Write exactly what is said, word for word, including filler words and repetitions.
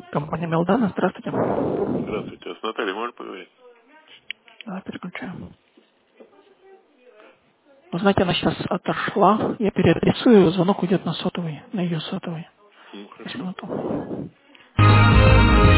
Компания Мелдана, здравствуйте. Здравствуйте, а с Натальей можно поговорить? Давай переключаем. Вы знаете, она сейчас отошла. Я переадресую, звонок уйдет на сотовый, на ее сотовый. Ну, Сейчас, хорошо. минуту.